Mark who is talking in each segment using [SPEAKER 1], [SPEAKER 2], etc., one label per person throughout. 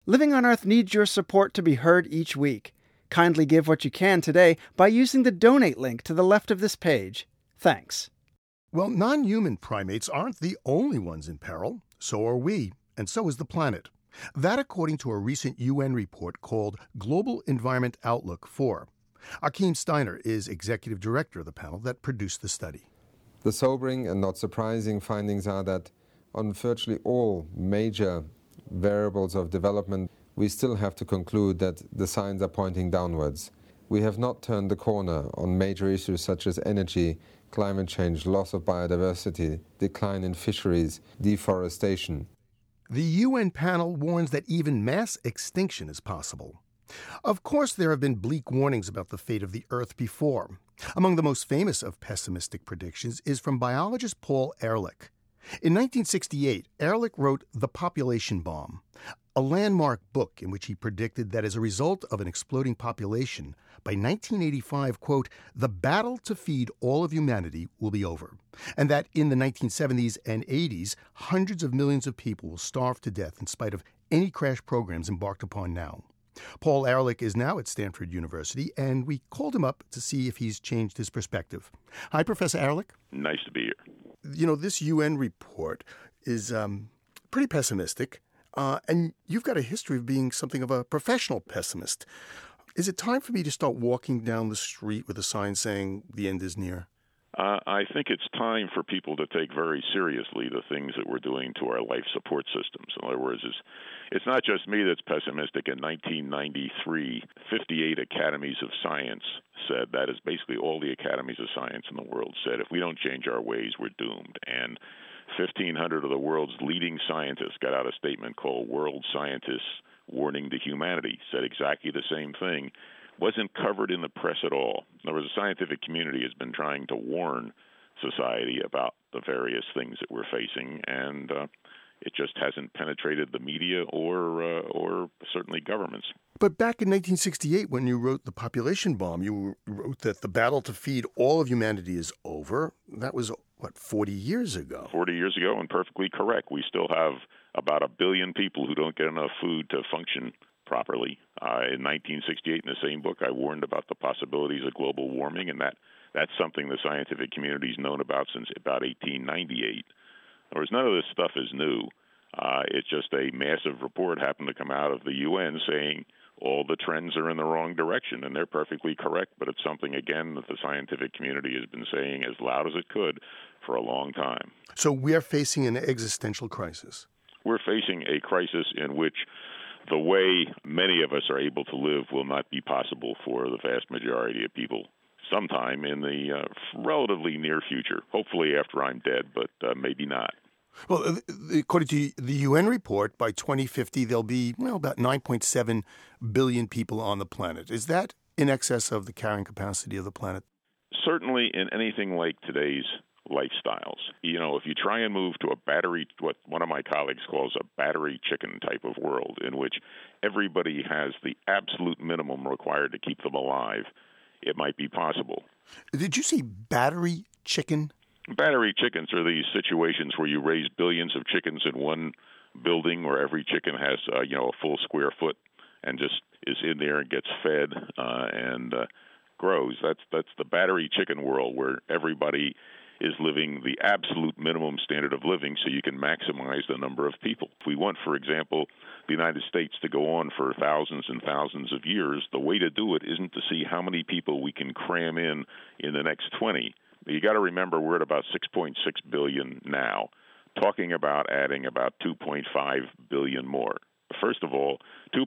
[SPEAKER 1] Living on Earth needs your support to be heard each week. Kindly give what you can today by using the donate link to the left of this page. Thanks.
[SPEAKER 2] Well, non-human primates aren't the only ones in peril. So are we, and so is the planet. That according to a recent UN report called Global Environment Outlook 4. Achim Steiner is executive director of the panel that produced the study.
[SPEAKER 3] The sobering and not surprising findings are that on virtually all major variables of development, we still have to conclude that the signs are pointing downwards. We have not turned the corner on major issues such as energy, climate change, loss of biodiversity, decline in fisheries, deforestation.
[SPEAKER 2] The UN panel warns that even mass extinction is possible. Of course, there have been bleak warnings about the fate of the Earth before. Among the most famous of pessimistic predictions is from biologist Paul Ehrlich. In 1968, Ehrlich wrote The Population Bomb, a landmark book in which he predicted that as a result of an exploding population, by 1985, quote, the battle to feed all of humanity will be over, and that in the 1970s and 80s, hundreds of millions of people will starve to death in spite of any crash programs embarked upon now. Paul Ehrlich is now at Stanford University, and we called him up to see if he's changed his perspective. Hi, Professor Ehrlich.
[SPEAKER 4] Nice to be here.
[SPEAKER 2] You know, this UN report is pretty pessimistic, and you've got a history of being something of a professional pessimist. Is it time for me to start walking down the street with a sign saying the end is near?
[SPEAKER 4] I think it's time for people to take very seriously the things that we're doing to our life support systems. In other words, it's not just me that's pessimistic. In 1993, 58 academies of science said, that is basically all the academies of science in the world said, if we don't change our ways, we're doomed. And 1,500 of the world's leading scientists got out a statement called World Scientists Warning to Humanity, said exactly the same thing. Wasn't covered in the press at all. In other words, the scientific community has been trying to warn society about the various things that we're facing, and it just hasn't penetrated the media or certainly governments.
[SPEAKER 2] But back in 1968, when you wrote The Population Bomb, you wrote that the battle to feed all of humanity is over. That was, 40 years ago?
[SPEAKER 4] 40 years ago, and perfectly correct. We still have about 1 billion people who don't get enough food to function properly. In 1968, in the same book, I warned about the possibilities of global warming, and that's something the scientific community's known about since about 1898. Whereas none of this stuff is new. It's just a massive report happened to come out of the UN saying all the trends are in the wrong direction, and they're perfectly correct, but it's something, again, that the scientific community has been saying as loud as it could for a long time.
[SPEAKER 2] So we're facing an existential crisis.
[SPEAKER 4] We're facing a crisis in which the way many of us are able to live will not be possible for the vast majority of people sometime in the relatively near future, hopefully after I'm dead, but maybe not.
[SPEAKER 2] Well, according to the UN report, by 2050, there'll be, about 9.7 billion people on the planet. Is that in excess of the carrying capacity of the planet?
[SPEAKER 4] Certainly in anything like today's lifestyles. If you try and move to what one of my colleagues calls a battery chicken type of world, in which everybody has the absolute minimum required to keep them alive, it might be possible.
[SPEAKER 2] Did you say battery chicken?
[SPEAKER 4] Battery chickens are these situations where you raise billions of chickens in one building where every chicken has, a full square foot and just is in there and gets fed and grows. That's the battery chicken world where everybody is living the absolute minimum standard of living so you can maximize the number of people. If we want, for example, the United States to go on for thousands and thousands of years, the way to do it isn't to see how many people we can cram in the next 20. You got to remember we're at about 6.6 billion now, talking about adding about 2.5 billion more. First of all,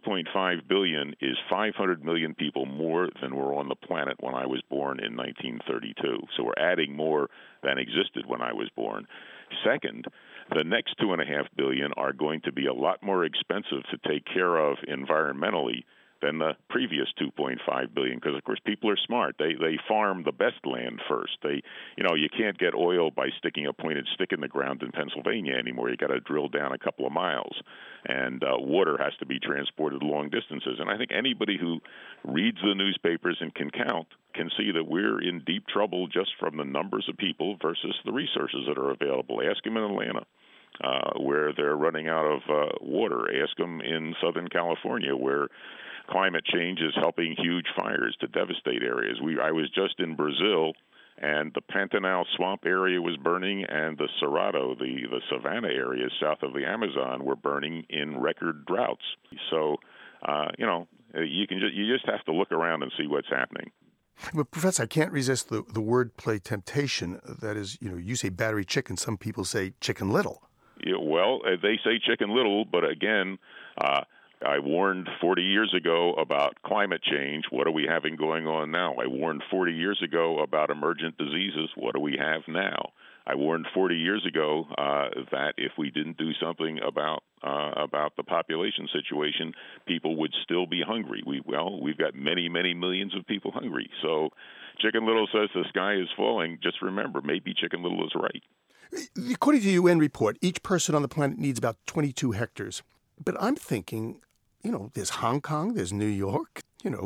[SPEAKER 4] 2.5 billion is 500 million people more than were on the planet when I was born in 1932. So we're adding more than existed when I was born. Second, the next 2.5 billion are going to be a lot more expensive to take care of environmentally than the previous 2.5 billion, because of course people are smart. They farm the best land first. You can't get oil by sticking a pointed stick in the ground in Pennsylvania anymore. You got to drill down a couple of miles, and water has to be transported long distances. And I think anybody who reads the newspapers and can count can see that we're in deep trouble just from the numbers of people versus the resources that are available. Ask them in Atlanta. where they're running out of water. Ask them in Southern California, where climate change is helping huge fires to devastate areas. I was just in Brazil, and the Pantanal swamp area was burning, and the Cerrado, the savanna areas south of the Amazon, were burning in record droughts. So, you just have to look around and see what's happening.
[SPEAKER 2] But, Professor, I can't resist the wordplay temptation. That is, you say battery chicken. Some people say Chicken Little.
[SPEAKER 4] Yeah, well, they say Chicken Little, but again, I warned 40 years ago about climate change. What are we having going on now? I warned 40 years ago about emergent diseases. What do we have now? I warned 40 years ago that if we didn't do something about the population situation, people would still be hungry. We've got many, many millions of people hungry. So Chicken Little says the sky is falling. Just remember, maybe Chicken Little is right.
[SPEAKER 2] According to the UN report, each person on the planet needs about 22 hectares. But I'm thinking, there's Hong Kong, there's New York,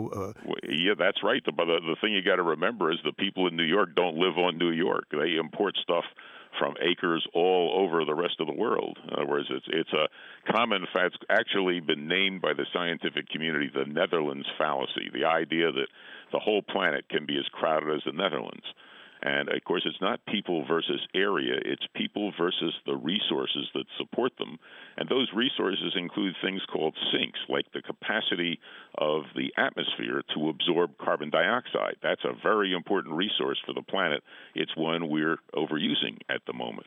[SPEAKER 4] Yeah, that's right. The thing you got to remember is the people in New York don't live on New York. They import stuff from acres all over the rest of the world. In other words, it's a common fact. It's actually been named by the scientific community the Netherlands fallacy, the idea that the whole planet can be as crowded as the Netherlands. And, of course, it's not people versus area. It's people versus the resources that support them. And those resources include things called sinks, like the capacity of the atmosphere to absorb carbon dioxide. That's a very important resource for the planet. It's one we're overusing at the moment.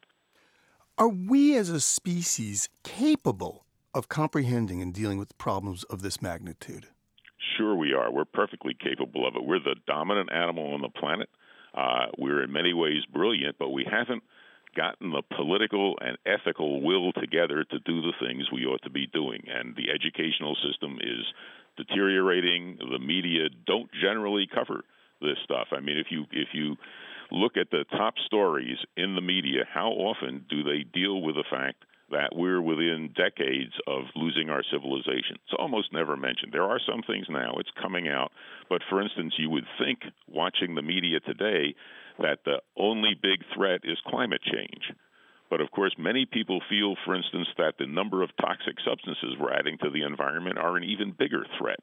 [SPEAKER 2] Are we as a species capable of comprehending and dealing with problems of this magnitude?
[SPEAKER 4] Sure we are. We're perfectly capable of it. We're the dominant animal on the planet. We're in many ways brilliant, but we haven't gotten the political and ethical will together to do the things we ought to be doing. And the educational system is deteriorating. The media don't generally cover this stuff. I mean, if you look at the top stories in the media, how often do they deal with the fact that we're within decades of losing our civilization? It's almost never mentioned. There are some things now, it's coming out, but for instance, you would think, watching the media today, that the only big threat is climate change. But of course, many people feel, for instance, that the number of toxic substances we're adding to the environment are an even bigger threat.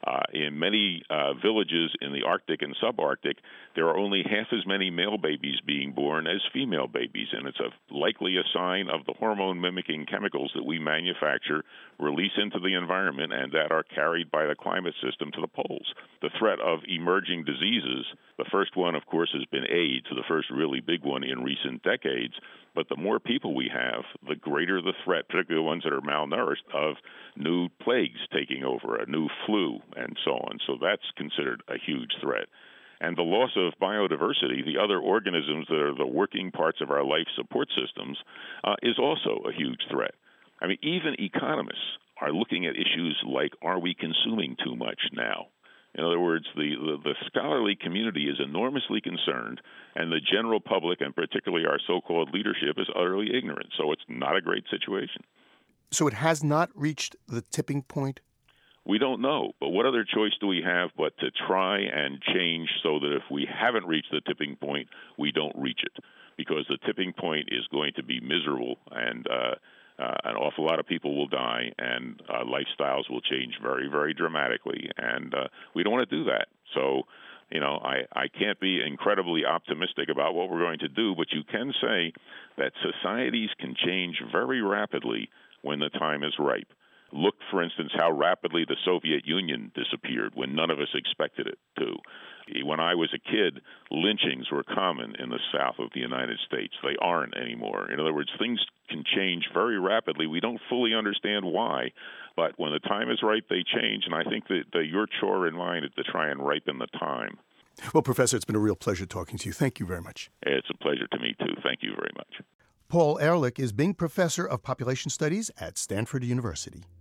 [SPEAKER 4] In many villages in the Arctic and subarctic, there are only half as many male babies being born as female babies, and it's likely a sign of the hormone-mimicking chemicals that we manufacture, release into the environment, and that are carried by the climate system to the poles. The threat of emerging diseases, the first one, of course, has been AIDS, the first really big one in recent decades. But the more people we have, the greater the threat, particularly the ones that are malnourished, of new plagues taking over, a new flu, and so on. So that's considered a huge threat. And the loss of biodiversity, the other organisms that are the working parts of our life support systems, is also a huge threat. I mean, even economists are looking at issues like, are we consuming too much now? In other words, the scholarly community is enormously concerned, and the general public, and particularly our so-called leadership, is utterly ignorant. So it's not a great situation.
[SPEAKER 2] So it has not reached the tipping point?
[SPEAKER 4] We don't know. But what other choice do we have but to try and change so that if we haven't reached the tipping point, we don't reach it? Because the tipping point is going to be miserable, and an awful lot of people will die, and lifestyles will change very, very dramatically. And we don't want to do that. So, I can't be incredibly optimistic about what we're going to do, but you can say that societies can change very rapidly when the time is ripe. Look, for instance, how rapidly the Soviet Union disappeared when none of us expected it to. When I was a kid, lynchings were common in the south of the United States. They aren't anymore. In other words, things can change very rapidly. We don't fully understand why, but when the time is right, they change, and I think that your chore and mine is to try and ripen the time.
[SPEAKER 2] Well, Professor, it's been a real pleasure talking to you. Thank you very much.
[SPEAKER 4] It's a pleasure to me, too. Thank you very much.
[SPEAKER 2] Paul Ehrlich is Bing Professor of Population Studies at Stanford University.